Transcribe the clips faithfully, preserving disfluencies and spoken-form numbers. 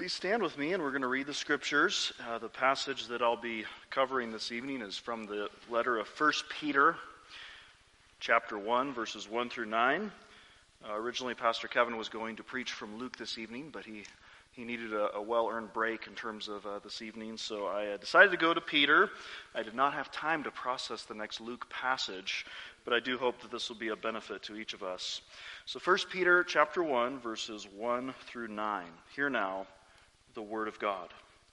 Please stand with me, and we're going to read the scriptures. Uh, the passage that I'll be covering this evening is from the letter of First Peter, chapter one, verses one through nine. Uh, originally, Pastor Kevin was going to preach from Luke this evening, but he, he needed a, a well-earned break in terms of uh, this evening, so I uh, decided to go to Peter. I did not have time to process the next Luke passage, but I do hope that this will be a benefit to each of us. So First Peter, chapter one, verses one through nine. Hear now the word of God.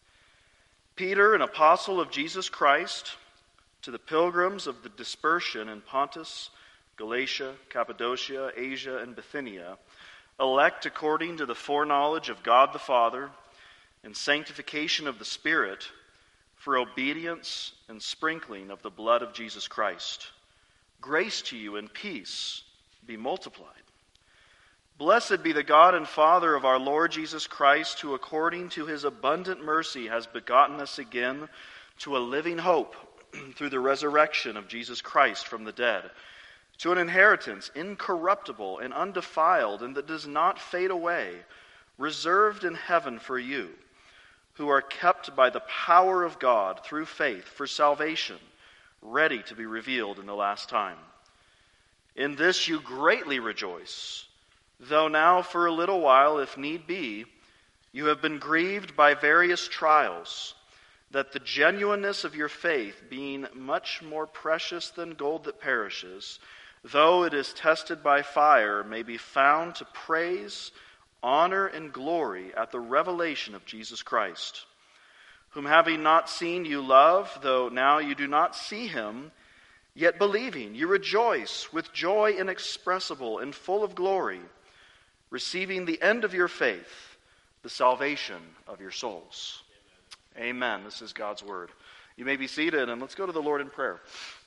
Peter, an apostle of Jesus Christ, to the pilgrims of the dispersion in Pontus, Galatia, Cappadocia, Asia, and Bithynia, elect according to the foreknowledge of God the Father and sanctification of the Spirit, for obedience and sprinkling of the blood of Jesus Christ. Grace to you and peace be multiplied. Blessed be the God and Father of our Lord Jesus Christ, who according to his abundant mercy has begotten us again to a living hope through the resurrection of Jesus Christ from the dead, to an inheritance incorruptible and undefiled and that does not fade away, reserved in heaven for you, who are kept by the power of God through faith for salvation, ready to be revealed in the last time. In this you greatly rejoice, though now for a little while, if need be, you have been grieved by various trials, that the genuineness of your faith, being much more precious than gold that perishes, though it is tested by fire, may be found to praise, honor, and glory at the revelation of Jesus Christ, whom having not seen you love, though now you do not see him, yet believing you rejoice with joy inexpressible and full of glory, receiving the end of your faith, the salvation of your souls. Amen. Amen. This is God's word. You may be seated, and let's go to the Lord in prayer.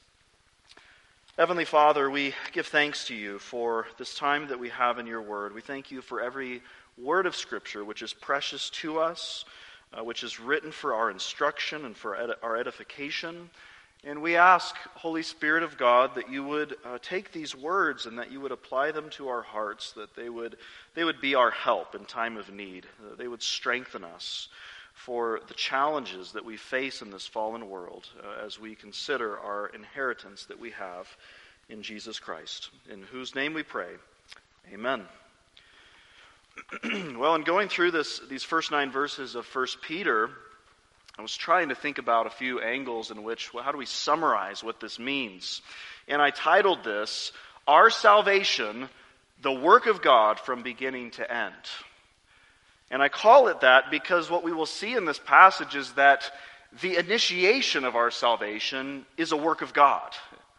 Heavenly Father, we give thanks to you for this time that we have in your word. We thank you for every word of Scripture which is precious to us, uh, which is written for our instruction and for ed- our edification. And we ask, Holy Spirit of God, that you would uh, take these words and that you would apply them to our hearts, that they would they would be our help in time of need, that they would strengthen us for the challenges that we face in this fallen world uh, as we consider our inheritance that we have in Jesus Christ, in whose name we pray. Amen. Well, in going through this these first nine verses of First Peter, I was trying to think about a few angles in which, well, how do we summarize what this means? And I titled this, Our Salvation, the Work of God from Beginning to End. And I call it that because what we will see in this passage is that the initiation of our salvation is a work of God.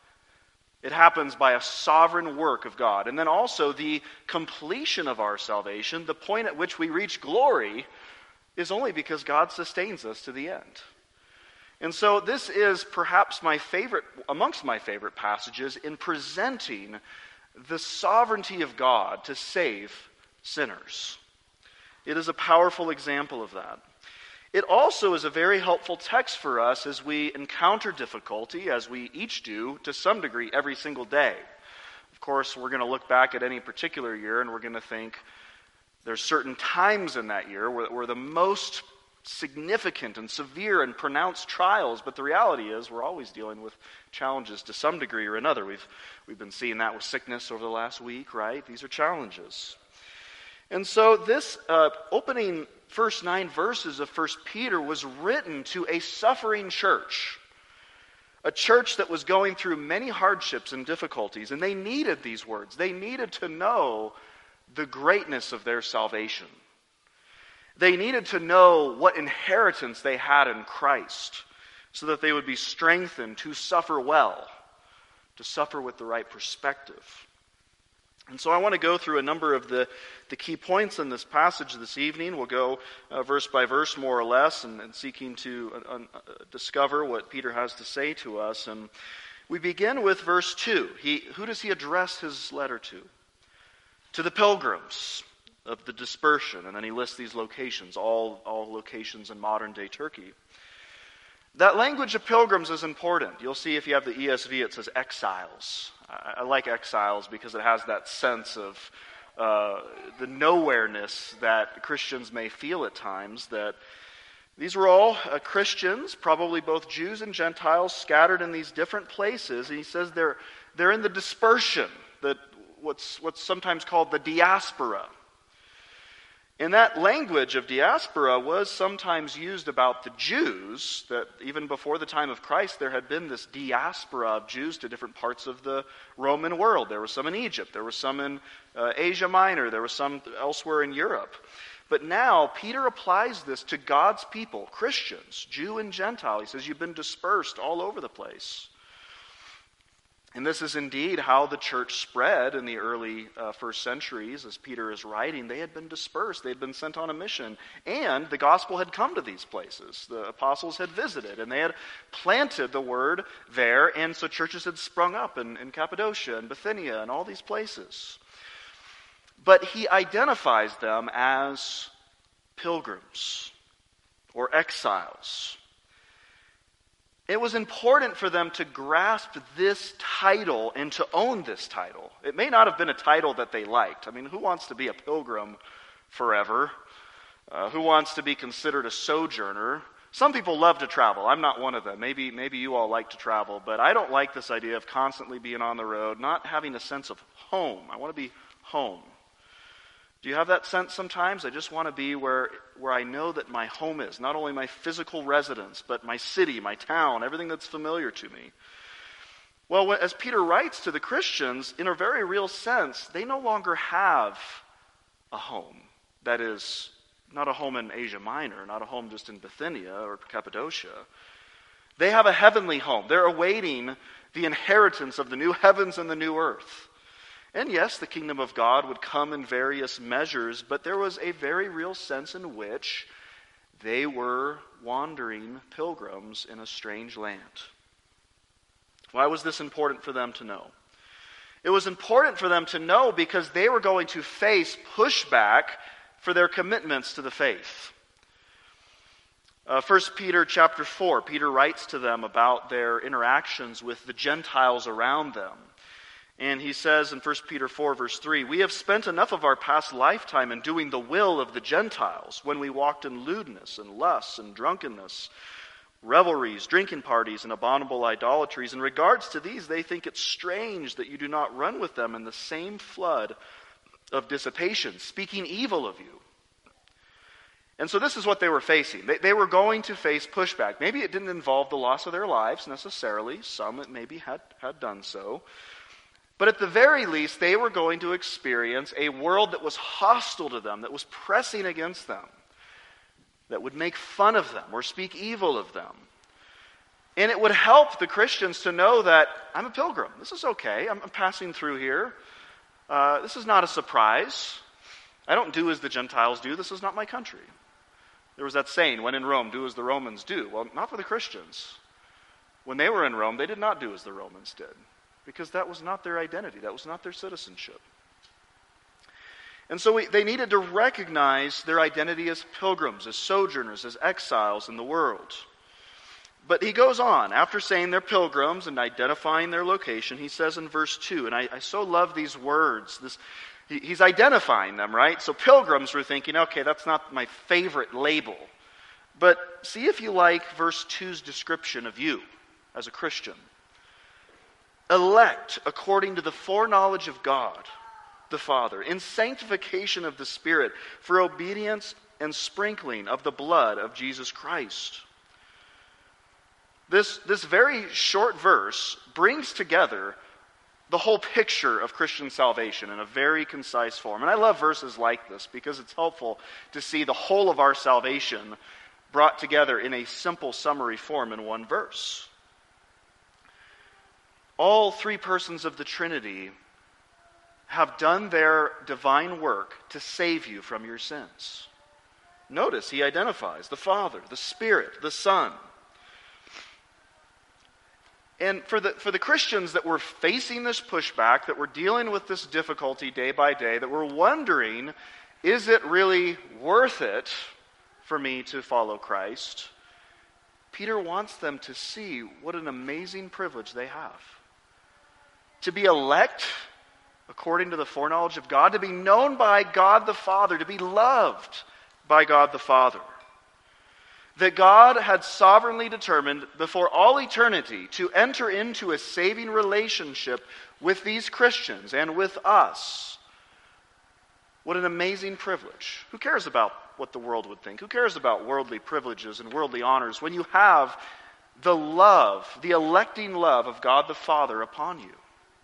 It happens by a sovereign work of God. And then also the completion of our salvation, the point at which we reach glory, is only because God sustains us to the end. And so this is perhaps my favorite, amongst my favorite passages in presenting the sovereignty of God to save sinners. It is a powerful example of that. It also is a very helpful text for us as we encounter difficulty, as we each do to some degree every single day. Of course, we're going to look back at any particular year and we're going to think, there's certain times in that year where, where the most significant and severe and pronounced trials, but the reality is we're always dealing with challenges to some degree or another. We've, we've been seeing that with sickness over the last week, right? These are challenges. And so this uh, opening first nine verses of First Peter was written to a suffering church, a church that was going through many hardships and difficulties, and they needed these words. They needed to know the greatness of their salvation. They needed to know what inheritance they had in Christ so that they would be strengthened to suffer well, to suffer with the right perspective. And so I want to go through a number of the, the key points in this passage this evening. We'll go uh, verse by verse more or less and, and seeking to uh, uh, discover what Peter has to say to us. And we begin with verse two. He, who does he address his letter to? To the pilgrims of the dispersion, and then he lists these locations, all, all locations in modern-day Turkey. That language of pilgrims is important. You'll see if you have the E S V, it says exiles. I, I like exiles because it has that sense of, uh, the nowhereness that Christians may feel at times, that these were all uh, Christians, probably both Jews and Gentiles, scattered in these different places. And he says they're they're in the dispersion, that what's what's sometimes called the diaspora. And that language of diaspora was sometimes used about the Jews, that even before the time of Christ there had been this diaspora of Jews to different parts of the Roman world. There were some in Egypt, there were some in uh, Asia Minor, there were some elsewhere in Europe. But now Peter applies this to God's people, Christians, Jew and Gentile. He says you've been dispersed all over the place. And this is indeed how the church spread in the early uh, first centuries. As Peter is writing, they had been dispersed. They had been sent on a mission. And the gospel had come to these places. The apostles had visited, and they had planted the word there. And so churches had sprung up in, in Cappadocia and Bithynia and all these places. But he identifies them as pilgrims or exiles. It was important for them to grasp this title and to own this title. It may not have been a title that they liked. I mean, who wants to be a pilgrim forever? Uh, who wants to be considered a sojourner? Some people love to travel. I'm not one of them. Maybe, maybe you all like to travel, but I don't like this idea of constantly being on the road, not having a sense of home. I want to be home. Do you have that sense sometimes? I just want to be where, where I know that my home is. Not only my physical residence, but my city, my town, everything that's familiar to me. Well, as Peter writes to the Christians, in a very real sense, they no longer have a home. That is, not a home in Asia Minor, not a home just in Bithynia or Cappadocia. They have a heavenly home. They're awaiting the inheritance of the new heavens and the new earth. And yes, the kingdom of God would come in various measures, but there was a very real sense in which they were wandering pilgrims in a strange land. Why was this important for them to know? It was important for them to know because they were going to face pushback for their commitments to the faith. Uh, First Peter chapter four, Peter writes to them about their interactions with the Gentiles around them. And he says in First Peter four, verse three, "We have spent enough of our past lifetime in doing the will of the Gentiles, when we walked in lewdness and lust and drunkenness, revelries, drinking parties, and abominable idolatries. In regards to these, they think it strange that you do not run with them in the same flood of dissipation, speaking evil of you." And so this is what they were facing. They, they were going to face pushback. Maybe it didn't involve the loss of their lives necessarily. Some it maybe had, had done so. But at the very least, they were going to experience a world that was hostile to them, that was pressing against them, that would make fun of them or speak evil of them. And it would help the Christians to know that I'm a pilgrim. This is okay. I'm, I'm passing through here. Uh, this is not a surprise. I don't do as the Gentiles do. This is not my country. There was that saying, when in Rome, do as the Romans do. Well, not for the Christians. When they were in Rome, they did not do as the Romans did. Because that was not their identity. That was not their citizenship. And so we, they needed to recognize their identity as pilgrims, as sojourners, as exiles in the world. But he goes on. After saying they're pilgrims and identifying their location, he says in verse two, and I, I so love these words. This, he, he's identifying them, right? So pilgrims were thinking, okay, that's not my favorite label. But see if you like verse two's description of you as a Christian. Elect according to the foreknowledge of God, the Father, in sanctification of the Spirit, for obedience and sprinkling of the blood of Jesus Christ. This, this very short verse brings together the whole picture of Christian salvation in a very concise form. And I love verses like this because it's helpful to see the whole of our salvation brought together in a simple summary form in one verse. All three persons of the Trinity have done their divine work to save you from your sins. Notice he identifies the Father, the Spirit, the Son. And for the, for the Christians that were facing this pushback, that were dealing with this difficulty day by day, that were wondering, is it really worth it for me to follow Christ? Peter wants them to see what an amazing privilege they have. To be elect according to the foreknowledge of God, to be known by God the Father, to be loved by God the Father. That God had sovereignly determined before all eternity to enter into a saving relationship with these Christians and with us. What an amazing privilege. Who cares about what the world would think? Who cares about worldly privileges and worldly honors when you have the love, the electing love of God the Father upon you?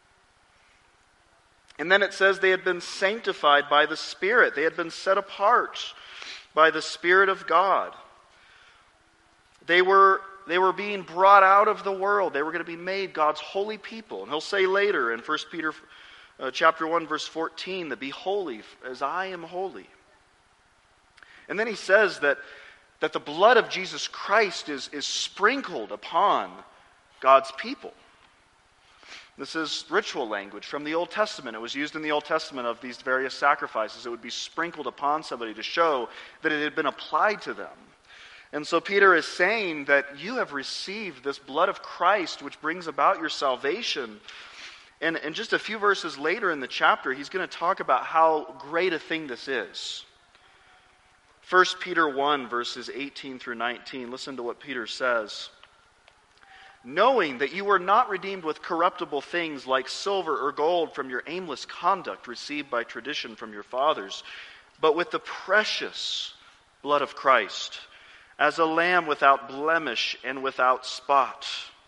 And then it says they had been sanctified by the Spirit. They had been set apart by the Spirit of God. They were, they were being brought out of the world. They were going to be made God's holy people. And he'll say later in First Peter uh, chapter one, verse fourteen, that be holy as I am holy. And then he says that, that the blood of Jesus Christ is, is sprinkled upon God's people. This is ritual language from the Old Testament. It was used in the Old Testament of these various sacrifices. It would be sprinkled upon somebody to show that it had been applied to them. And so Peter is saying that you have received this blood of Christ, which brings about your salvation. And, and just a few verses later in the chapter, he's going to talk about how great a thing this is. First Peter one, verses eighteen through nineteen. Listen to what Peter says. Knowing that you were not redeemed with corruptible things like silver or gold from your aimless conduct received by tradition from your fathers, but with the precious blood of Christ, as a lamb without blemish and without spot.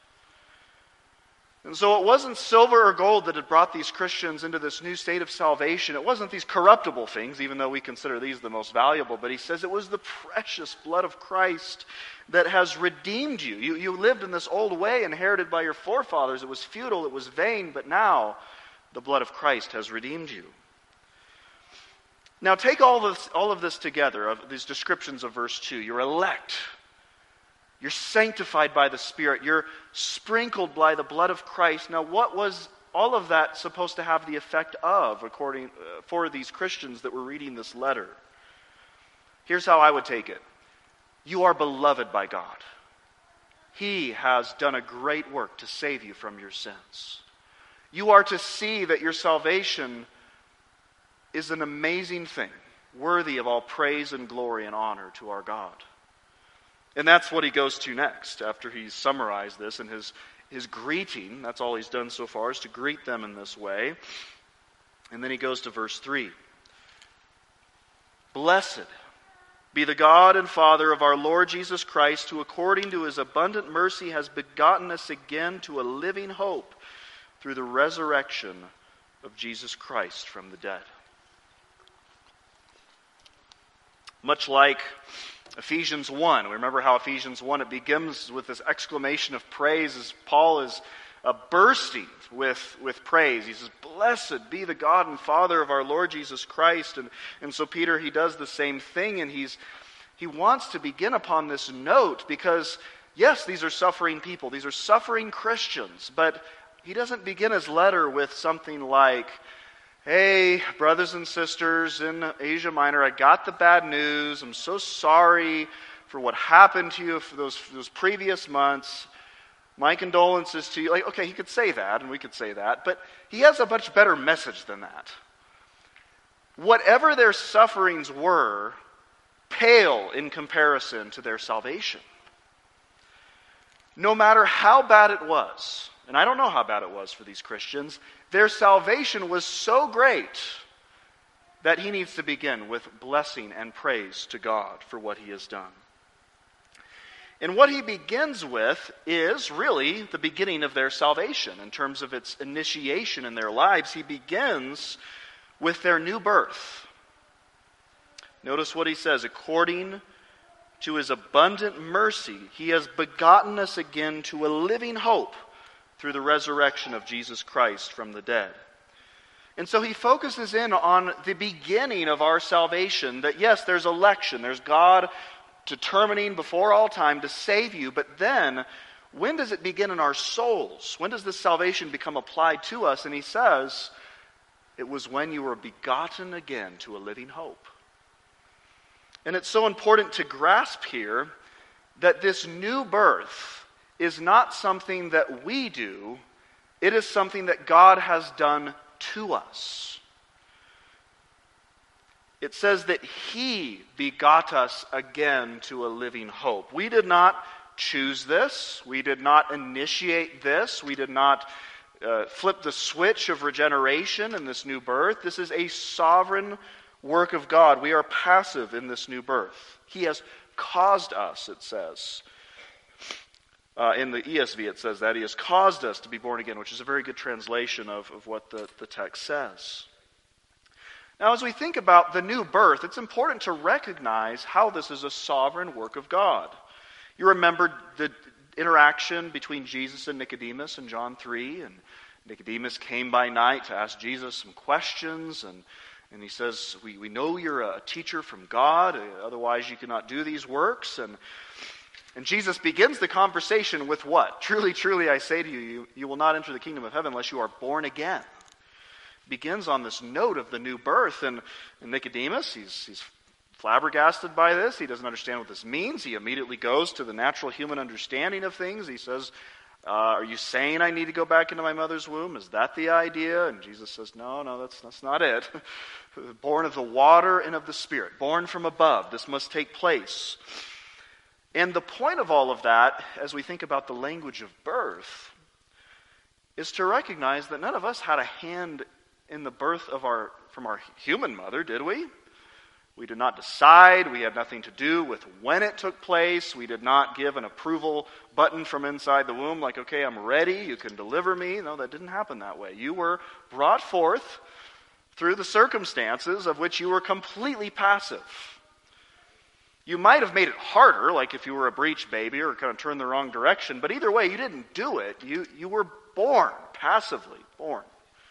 And so it wasn't silver or gold that had brought these Christians into this new state of salvation. It wasn't these corruptible things, even though we consider these the most valuable. But he says it was the precious blood of Christ that has redeemed you. You, you lived in this old way inherited by your forefathers. It was futile, it was vain, but now the blood of Christ has redeemed you. Now take all this, all of this together, of these descriptions of verse two. You're elect. You're sanctified by the Spirit. You're sprinkled by the blood of Christ. Now what was all of that supposed to have the effect of, according uh, for these Christians that were reading this letter? Here's how I would take it. You are beloved by God. He has done a great work to save you from your sins. You are to see that your salvation is an amazing thing, worthy of all praise and glory and honor to our God. And that's what he goes to next, after he's summarized this in his, his greeting. That's all he's done so far, is to greet them in this way. And then he goes to verse three. Blessed be the God and Father of our Lord Jesus Christ, who according to his abundant mercy has begotten us again to a living hope through the resurrection of Jesus Christ from the dead. Much like Ephesians one. We remember how Ephesians one, it begins with this exclamation of praise as Paul is uh, bursting with, with praise. He says, blessed be the God and Father of our Lord Jesus Christ. And, and so Peter, he does the same thing, and he's he wants to begin upon this note because, yes, these are suffering people. These are suffering Christians. But he doesn't begin his letter with something like, hey, brothers and sisters in Asia Minor, I got the bad news. I'm so sorry for what happened to you for those, those previous months. My condolences to you. Like, okay, he could say that, and we could say that, but he has a much better message than that. Whatever their sufferings were, pale in comparison to their salvation. No matter how bad it was, and I don't know how bad it was for these Christians, their salvation was so great that he needs to begin with blessing and praise to God for what he has done. And what he begins with is really the beginning of their salvation in terms of its initiation in their lives. He begins with their new birth. Notice what he says, according to his abundant mercy, he has begotten us again to a living hope through the resurrection of Jesus Christ from the dead. And so he focuses in on the beginning of our salvation, that yes, there's election, there's God determining before all time to save you, but then when does it begin in our souls? When does this salvation become applied to us? And he says, it was when you were begotten again to a living hope. And it's so important to grasp here that this new birth is not something that we do, it is something that God has done to us. It says that he begot us again to a living hope. We did not choose this. We did not initiate this. We did not uh, flip the switch of regeneration in this new birth. This is a sovereign work of God. We are passive in this new birth. He has caused us, it says. Uh, in the E S V it says that. He has caused us to be born again, which is a very good translation of, of what the, the text says. Now, as we think about the new birth, it's important to recognize how this is a sovereign work of God. You remember the interaction between Jesus and Nicodemus in John three, and Nicodemus came by night to ask Jesus some questions, and, and he says, we, we know you're a teacher from God, otherwise you cannot do these works. And, and Jesus begins the conversation with what? Truly, truly, I say to you, you, you will not enter the kingdom of heaven unless you are born again. Begins on this note of the new birth, and, and Nicodemus, he's, he's flabbergasted by this. He doesn't understand what this means. He immediately goes to the natural human understanding of things. He says, uh, are you saying I need to go back into my mother's womb? Is that the idea? And Jesus says, no, no, that's, that's not it. Born of the water and of the Spirit. Born from above. This must take place. And the point of all of that, as we think about the language of birth, is to recognize that none of us had a hand in the birth of our from our human mother, did we? We did not decide. We had nothing to do with when it took place. We did not give an approval button from inside the womb like, okay, I'm ready, you can deliver me. No, that didn't happen that way. You were brought forth through the circumstances of which you were completely passive. You might have made it harder, like if you were a breech baby or kind of turned the wrong direction, but either way, you didn't do it. You, you were born, passively born.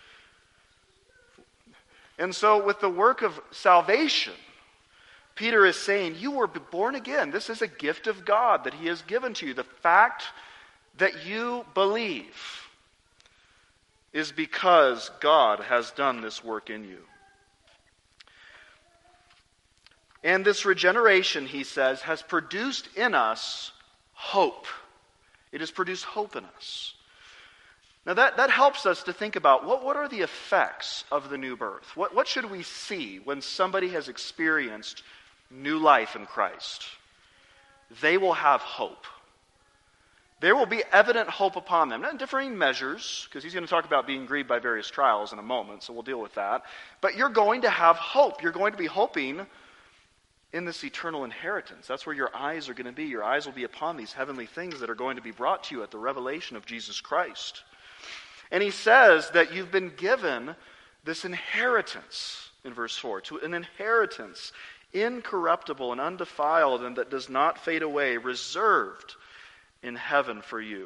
And so with the work of salvation, Peter is saying, you were born again. This is a gift of God that he has given to you. The fact that you believe is because God has done this work in you. And this regeneration, he says, has produced in us hope. It has produced hope in us. Now that, that helps us to think about what, what are the effects of the new birth? What, what should we see when somebody has experienced new life in Christ? They will have hope. There will be evident hope upon them. Not in differing measures, because he's going to talk about being grieved by various trials in a moment, so we'll deal with that. But you're going to have hope. You're going to be hoping in this eternal inheritance. That's where your eyes are going to be. Your eyes will be upon these heavenly things that are going to be brought to you at the revelation of Jesus Christ. And he says that you've been given this inheritance, in verse four, to an inheritance incorruptible and undefiled and that does not fade away, reserved in heaven for you.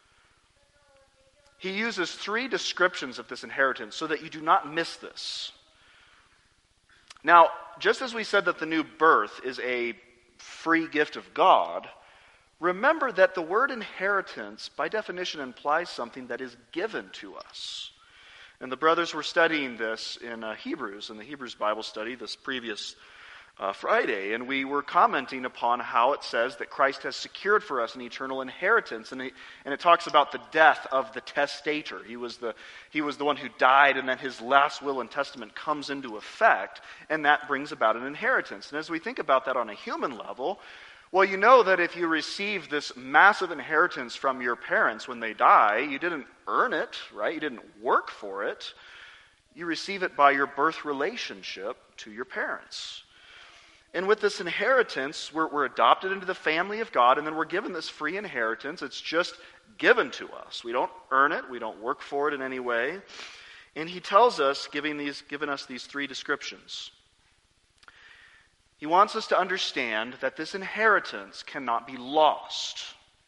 He uses three descriptions of this inheritance so that you do not miss this. Now, just as we said that the new birth is a free gift of God, remember that the word inheritance, by definition, implies something that is given to us. And the brothers were studying this in uh, Hebrews, in the Hebrews Bible study this previous uh, Friday, and we were commenting upon how it says that Christ has secured for us an eternal inheritance, and, he, and it talks about the death of the testator. He was the, he was the one who died, and then his last will and testament comes into effect, and that brings about an inheritance. And as we think about that on a human level, well, you know that if you receive this massive inheritance from your parents when they die, you didn't earn it, right? You didn't work for it. You receive it by your birth relationship to your parents. And with this inheritance, we're, we're adopted into the family of God, and then we're given this free inheritance. It's just given to us. We don't earn it. We don't work for it in any way. And he tells us, giving these, giving us these three descriptions. He wants us to understand that this inheritance cannot be lost.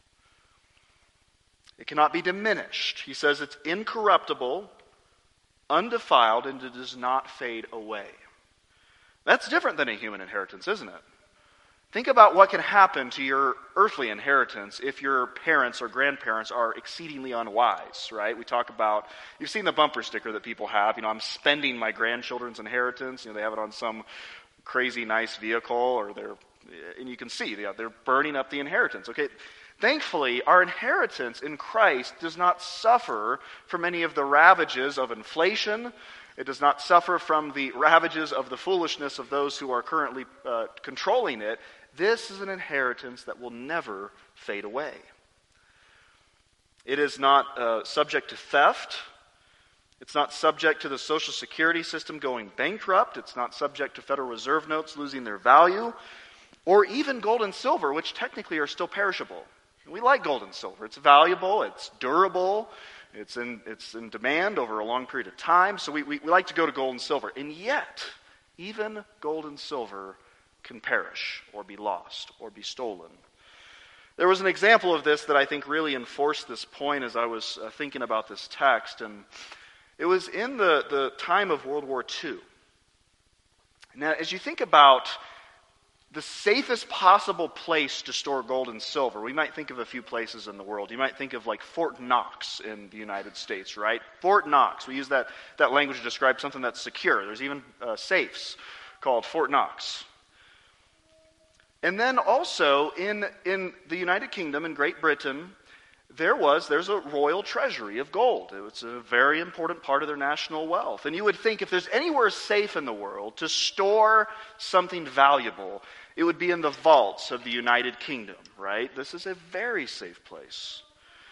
It cannot be diminished. He says it's incorruptible, undefiled, and it does not fade away. That's different than a human inheritance, isn't it? Think about what can happen to your earthly inheritance if your parents or grandparents are exceedingly unwise, right? We talk about, you've seen the bumper sticker that people have, you know, I'm spending my grandchildren's inheritance. You know, they have it on some crazy nice vehicle, or they're, and you can see, they're burning up the inheritance. Okay, Thankfully, our inheritance in Christ does not suffer from any of the ravages of inflation. It does not suffer from the ravages of the foolishness of those who are currently uh, controlling it. This is an inheritance that will never fade away. It is not uh, subject to theft. It's not subject to the Social Security system going bankrupt. It's not subject to Federal Reserve notes losing their value, or even gold and silver, which technically are still perishable. We like gold and silver. It's valuable. It's durable. It's in, it's in demand over a long period of time. So we, we, we like to go to gold and silver. And yet, even gold and silver can perish or be lost or be stolen. There was an example of this that I think really enforced this point as I was uh, thinking about this text. And it was in the, the time of World War Two. Now, as you think about the safest possible place to store gold and silver, we might think of a few places in the world. You might think of like Fort Knox in the United States, right? Fort Knox. We use that, that language to describe something that's secure. There's even uh, safes called Fort Knox. And then also in, in the United Kingdom, in Great Britain, there was, there's a royal treasury of gold. It's a very important part of their national wealth. And you would think if there's anywhere safe in the world to store something valuable, it would be in the vaults of the United Kingdom, right? This is a very safe place.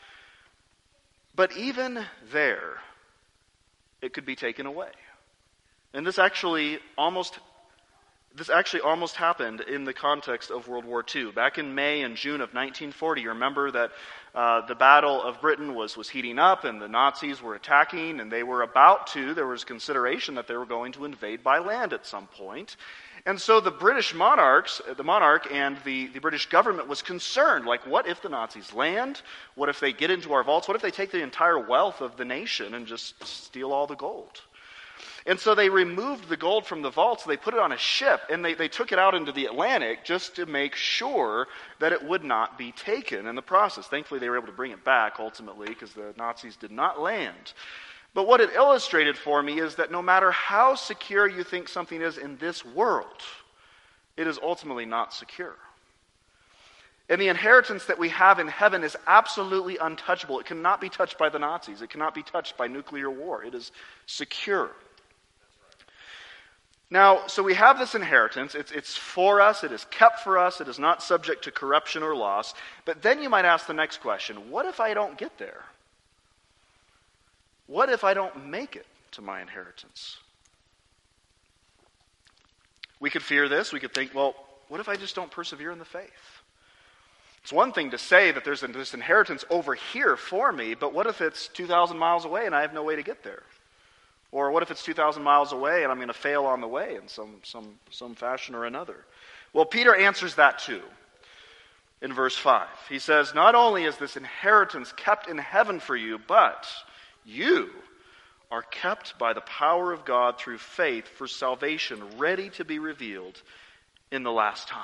But even there, it could be taken away. And this actually almost This actually almost happened in the context of World War Two. Back in May and June of nineteen forty, you remember that uh, the Battle of Britain was, was heating up and the Nazis were attacking, and they were about to, there was consideration that they were going to invade by land at some point. And so the British monarchs, the monarch and the, the British government was concerned, like, what if the Nazis land? What if they get into our vaults? What if they take the entire wealth of the nation and just steal all the gold? And so they removed the gold from the vaults, they put it on a ship, and they, they took it out into the Atlantic just to make sure that it would not be taken in the process. Thankfully, they were able to bring it back, ultimately, because the Nazis did not land. But what it illustrated for me is that no matter how secure you think something is in this world, it is ultimately not secure. And the inheritance that we have in heaven is absolutely untouchable. It cannot be touched by the Nazis. It cannot be touched by nuclear war. It is secure. Now, so we have this inheritance. It's, it's for us. It is kept for us. It is not subject to corruption or loss. But then you might ask the next question, what if I don't get there? What if I don't make it to my inheritance? We could fear this. We could think, well, what if I just don't persevere in the faith? It's one thing to say that there's this inheritance over here for me, but what if it's two thousand miles away and I have no way to get there? Or what if it's two thousand miles away and I'm going to fail on the way in some, some, some fashion or another? Well, Peter answers that too in verse five. He says, not only is this inheritance kept in heaven for you, but you are kept by the power of God through faith for salvation ready to be revealed in the last time.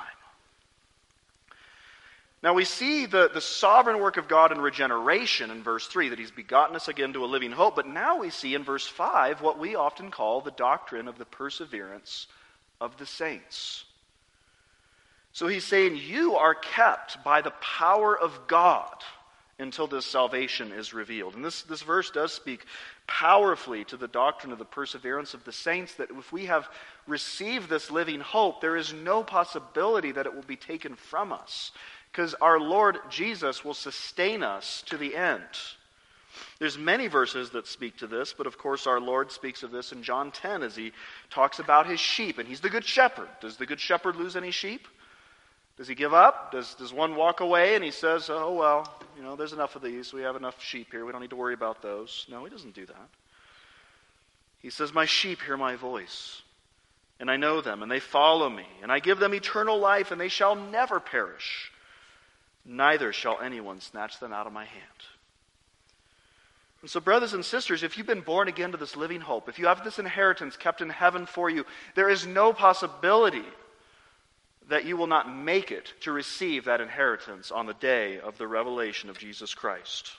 Now we see the, the sovereign work of God in regeneration in verse three, that he's begotten us again to a living hope. But now we see in verse five what we often call the doctrine of the perseverance of the saints. So he's saying you are kept by the power of God until this salvation is revealed. And this, this verse does speak powerfully to the doctrine of the perseverance of the saints, that if we have received this living hope, there is no possibility that it will be taken from us, because our Lord Jesus will sustain us to the end. There's many verses that speak to this, but of course our Lord speaks of this in John ten as he talks about his sheep, and he's the good shepherd. Does the good shepherd lose any sheep? Does he give up? Does, does one walk away and he says, oh, well, you know, there's enough of these. We have enough sheep here. We don't need to worry about those. No, he doesn't do that. He says, my sheep hear my voice, and I know them, and they follow me, and I give them eternal life, and they shall never perish. Neither shall anyone snatch them out of my hand. And so, brothers and sisters, if you've been born again to this living hope, if you have this inheritance kept in heaven for you, there is no possibility that you will not make it to receive that inheritance on the day of the revelation of Jesus Christ.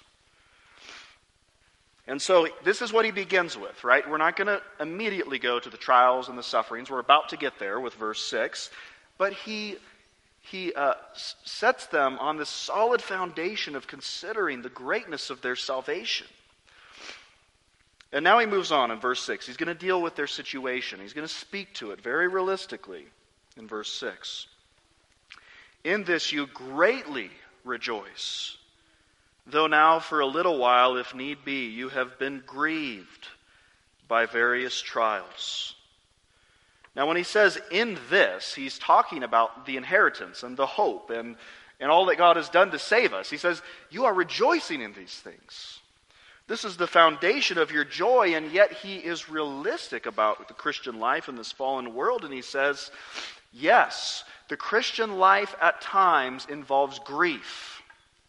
And so this is what he begins with, right? We're not going to immediately go to the trials and the sufferings. We're about to get there with verse six. But he he uh, s- sets them on this solid foundation of considering the greatness of their salvation. And now he moves on in verse six. He's going to deal with their situation. He's going to speak to it very realistically in verse six. In this you greatly rejoice, though now for a little while, if need be, you have been grieved by various trials. Now when he says in this, he's talking about the inheritance and the hope and, and all that God has done to save us. He says, you are rejoicing in these things. This is the foundation of your joy, and yet he is realistic about the Christian life in this fallen world, and he says, yes, the Christian life at times involves grief.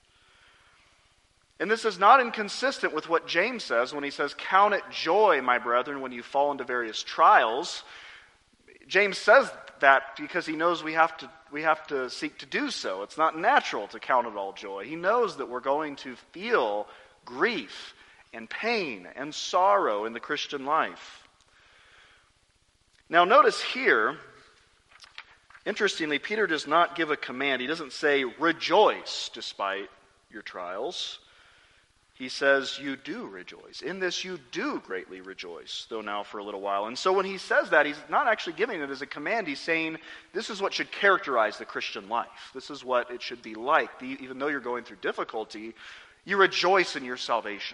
And this is not inconsistent with what James says when he says, count it joy, my brethren, when you fall into various trials. James says that because he knows we have to we have to seek to do so. It's not natural to count it all joy. He knows that we're going to feel grief and pain and sorrow in the Christian life. Now notice here, interestingly, Peter does not give a command. He doesn't say, rejoice despite your trials. He says, you do rejoice. In this you do greatly rejoice, though now for a little while. And so when he says that, he's not actually giving it as a command. He's saying, this is what should characterize the Christian life. This is what it should be like. Even though you're going through difficulty, you rejoice in your salvation.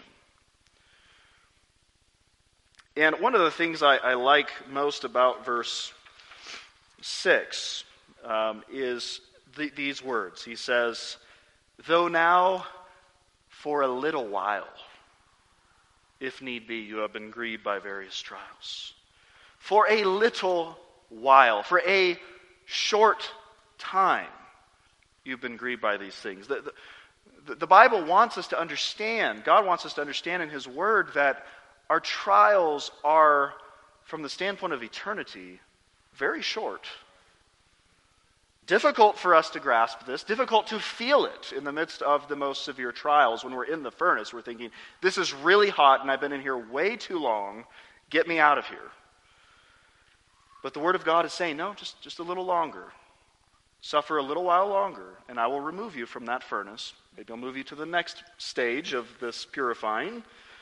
And one of the things I, I like most about verse six um, is the, these words. He says, though now for a little while, if need be, you have been grieved by various trials. For a little while, for a short time, you've been grieved by these things. The, the, the Bible wants us to understand, God wants us to understand in His Word that our trials are, from the standpoint of eternity, very short. Difficult for us to grasp this, difficult to feel it in the midst of the most severe trials. When we're in the furnace, we're thinking, this is really hot and I've been in here way too long, get me out of here. But the Word of God is saying, no, just, just a little longer. Suffer a little while longer, and I will remove you from that furnace. Maybe I'll move you to the next stage of this purifying.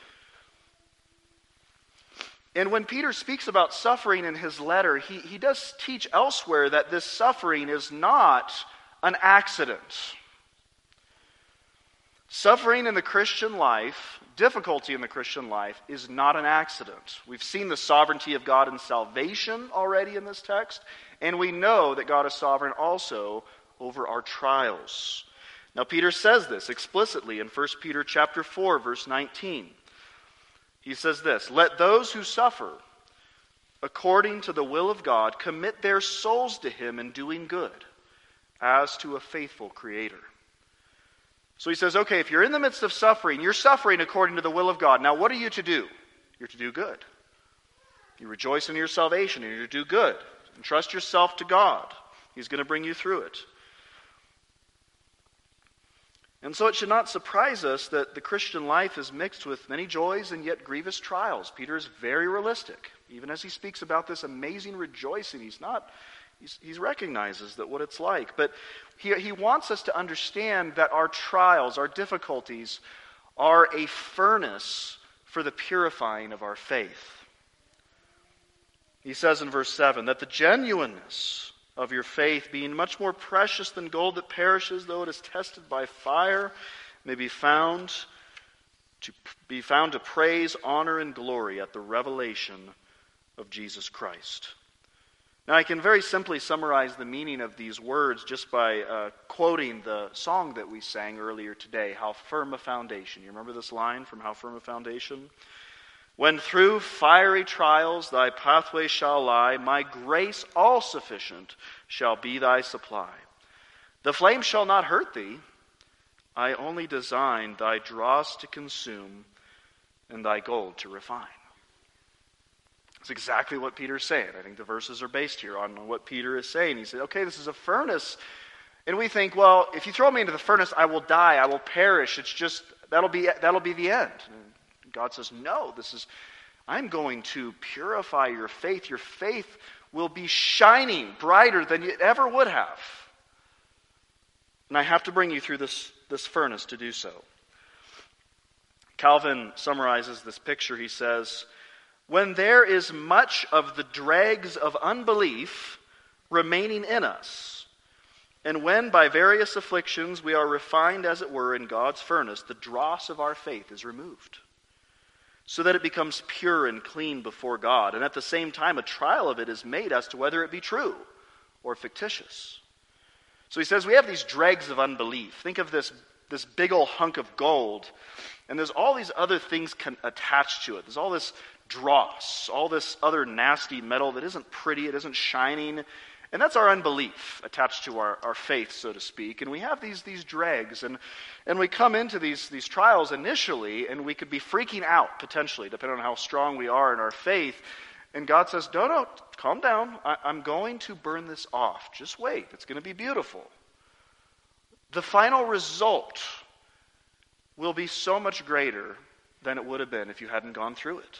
And when Peter speaks about suffering in his letter, he, he does teach elsewhere that this suffering is not an accident. Suffering in the Christian life, difficulty in the Christian life, is not an accident. We've seen the sovereignty of God in salvation already in this text, and we know that God is sovereign also over our trials. Now Peter says this explicitly in First Peter chapter four, verse nineteen. He says this, let those who suffer according to the will of God commit their souls to Him in doing good, as to a faithful Creator. So he says, okay, if you're in the midst of suffering, you're suffering according to the will of God. Now what are you to do? You're to do good. You rejoice in your salvation, and you're to do good. Entrust yourself to God. He's going to bring you through it. And so it should not surprise us that the Christian life is mixed with many joys and yet grievous trials. Peter is very realistic. Even as he speaks about this amazing rejoicing, he's not, he's, he recognizes that what it's like. But he, he wants us to understand that our trials, our difficulties, are a furnace for the purifying of our faith. He says in verse seven, that the genuineness of your faith, being much more precious than gold that perishes, though it is tested by fire, may be found to be found to praise, honor, and glory at the revelation of Jesus Christ. Now I can very simply summarize the meaning of these words just by uh, quoting the song that we sang earlier today, How Firm a Foundation. You remember this line from How Firm a Foundation? When through fiery trials thy pathway shall lie, my grace all sufficient shall be thy supply. The flame shall not hurt thee, I only design thy dross to consume and thy gold to refine. That's exactly what Peter's saying. I think the verses are based here on what Peter is saying. He said, okay, this is a furnace. And we think, well, if you throw me into the furnace, I will die, I will perish. It's just, that'll be, that'll be the end. God says, no, this is, I'm going to purify your faith. Your faith will be shining brighter than it ever would have. And I have to bring you through this, this furnace to do so. Calvin summarizes this picture. He says, "When there is much of the dregs of unbelief remaining in us, and when by various afflictions we are refined, as it were, in God's furnace, the dross of our faith is removed, so that it becomes pure and clean before God. And at the same time, a trial of it is made as to whether it be true or fictitious." So he says we have these dregs of unbelief. Think of this, this big old hunk of gold, and there's all these other things con- attached to it. There's all this dross, all this other nasty metal that isn't pretty, it isn't shining. And that's our unbelief attached to our, our faith, so to speak. And we have these, these dregs, and, and we come into these, these trials initially, and we could be freaking out, potentially, depending on how strong we are in our faith. And God says, no, no, calm down. I, I'm going to burn this off. Just wait. It's going to be beautiful. The final result will be so much greater than it would have been if you hadn't gone through it.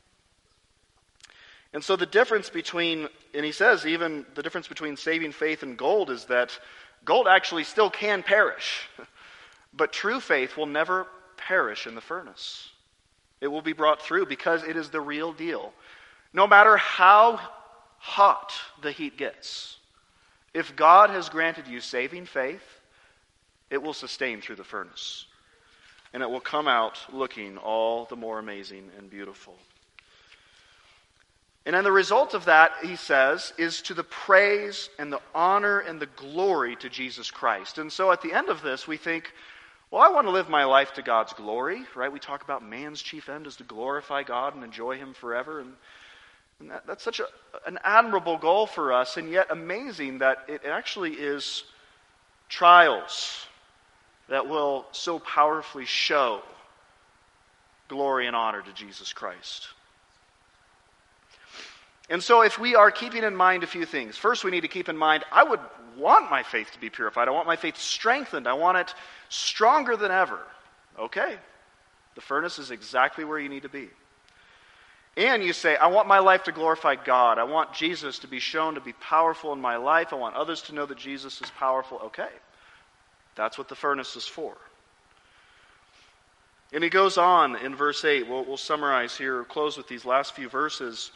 And so the difference between, and he says even the difference between saving faith and gold is that gold actually still can perish. But true faith will never perish in the furnace. It will be brought through because it is the real deal. No matter how hot the heat gets, if God has granted you saving faith, it will sustain through the furnace. And it will come out looking all the more amazing and beautiful. And then the result of that, he says, is to the praise and the honor and the glory to Jesus Christ. And so at the end of this, we think, well, I want to live my life to God's glory, right? We talk about man's chief end is to glorify God and enjoy Him forever. And, and that, that's such a, an admirable goal for us, and yet amazing that it actually is trials that will so powerfully show glory and honor to Jesus Christ. And so if we are keeping in mind a few things, first we need to keep in mind, I would want my faith to be purified. I want my faith strengthened. I want it stronger than ever. Okay, the furnace is exactly where you need to be. And you say, I want my life to glorify God. I want Jesus to be shown to be powerful in my life. I want others to know that Jesus is powerful. Okay, that's what the furnace is for. And he goes on in verse eight. We'll, we'll summarize here, close with these last few verses.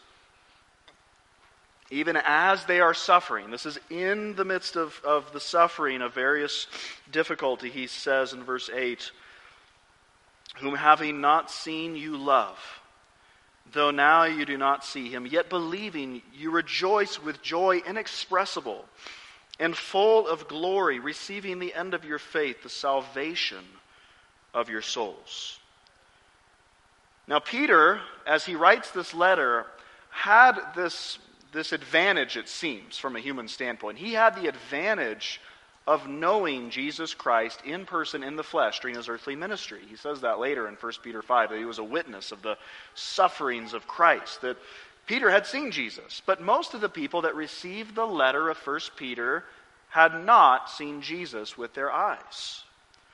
Even as they are suffering, this is in the midst of, of the suffering of various difficulty, he says in verse eight, whom having not seen you love, though now you do not see him, yet believing you rejoice with joy inexpressible and full of glory, receiving the end of your faith, the salvation of your souls. Now Peter, as he writes this letter, had this This advantage, it seems, from a human standpoint. He had the advantage of knowing Jesus Christ in person, in the flesh, during his earthly ministry. He says that later in First Peter five, that he was a witness of the sufferings of Christ, that Peter had seen Jesus. But most of the people that received the letter of First Peter had not seen Jesus with their eyes.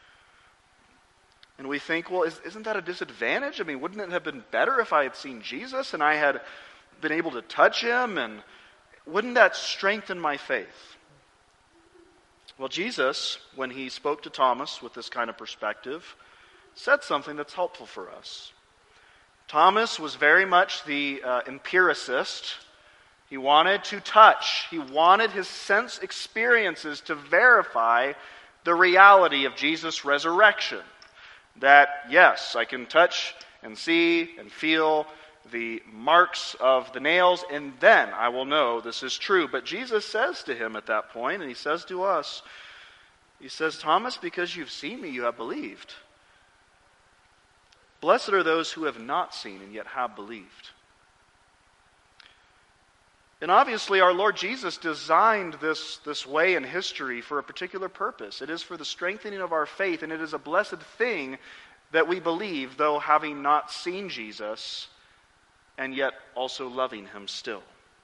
And we think, well, is, isn't that a disadvantage? I mean, wouldn't it have been better if I had seen Jesus and I had been able to touch him, and wouldn't that strengthen my faith? Well, Jesus, when he spoke to Thomas with this kind of perspective, said something that's helpful for us. Thomas was very much the uh, empiricist. He wanted to touch. He wanted his sense experiences to verify the reality of Jesus' resurrection. That, yes, I can touch and see and feel the marks of the nails, and then I will know this is true. But Jesus says to him at that point, and he says to us, he says, Thomas, because you've seen me, you have believed. Blessed are those who have not seen and yet have believed. And obviously our Lord Jesus designed this, this way in history for a particular purpose. It is for the strengthening of our faith, and it is a blessed thing that we believe, though having not seen Jesus, and yet also loving him still.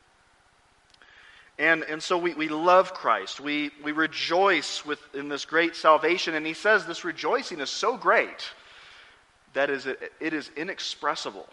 And, and so we, we love Christ. We, we rejoice with, in this great salvation. And he says this rejoicing is so great that is it, it is inexpressible.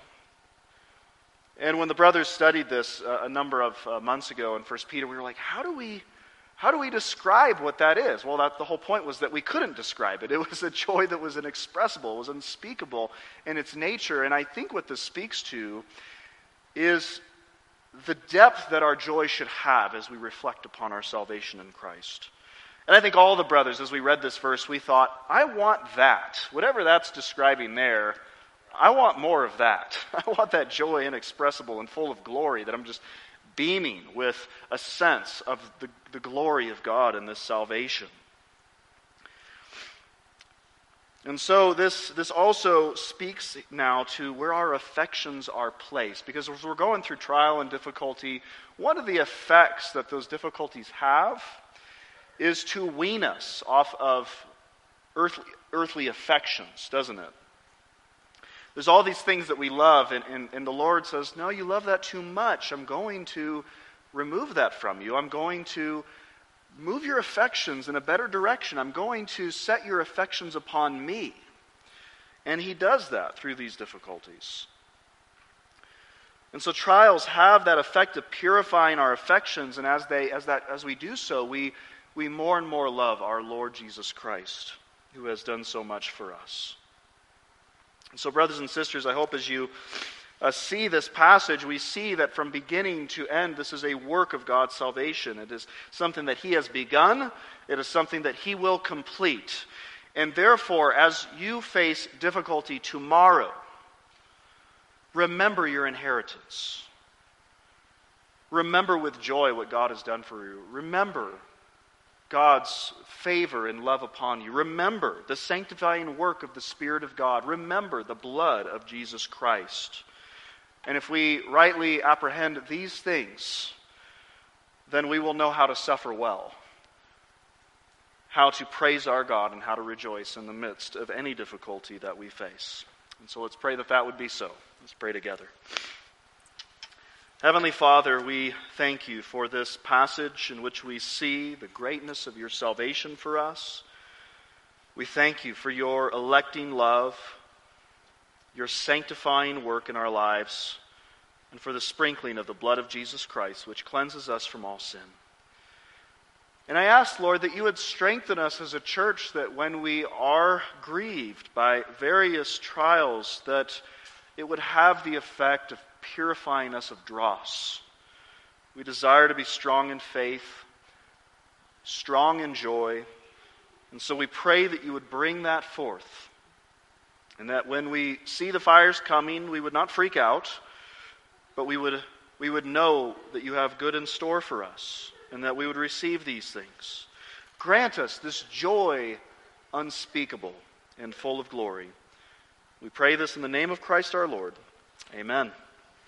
And when the brothers studied this uh, a number of uh, months ago in First Peter, we were like, how do we how do we describe what that is? Well, that, the whole point was that we couldn't describe it. It was a joy that was inexpressible, it was unspeakable in its nature. And I think what this speaks to is the depth that our joy should have as we reflect upon our salvation in Christ. And I think all the brothers, as we read this verse, we thought, I want that. Whatever that's describing there, I want more of that. I want that joy inexpressible and full of glory, that I'm just beaming with a sense of the, the glory of God in this salvation. And so this, this also speaks now to where our affections are placed. Because as we're going through trial and difficulty, one of the effects that those difficulties have is to wean us off of earthly, earthly affections, doesn't it? There's all these things that we love, and, and, and the Lord says, no, you love that too much. I'm going to remove that from you. I'm going to move your affections in a better direction. I'm going to set your affections upon me. And he does that through these difficulties. And so trials have that effect of purifying our affections, and as they as that as we do so, we we more and more love our Lord Jesus Christ, who has done so much for us. And so, brothers and sisters, I hope as you Uh, see this passage, we see that from beginning to end, this is a work of God's salvation. It is something that he has begun. It is something that he will complete. And therefore, as you face difficulty tomorrow, remember your inheritance. Remember with joy what God has done for you. Remember God's favor and love upon you. Remember the sanctifying work of the Spirit of God. Remember the blood of Jesus Christ. And if we rightly apprehend these things, then we will know how to suffer well, how to praise our God, and how to rejoice in the midst of any difficulty that we face. And so let's pray that that would be so. Let's pray together. Heavenly Father, we thank you for this passage in which we see the greatness of your salvation for us. We thank you for your electing love, your sanctifying work in our lives, and for the sprinkling of the blood of Jesus Christ, which cleanses us from all sin. And I ask, Lord, that you would strengthen us as a church, that when we are grieved by various trials, that it would have the effect of purifying us of dross. We desire to be strong in faith, strong in joy, and so we pray that you would bring that forth. And that when we see the fires coming, we would not freak out, but we would we would know that you have good in store for us, and that we would receive these things. Grant us this joy unspeakable and full of glory. We pray this in the name of Christ our Lord. Amen.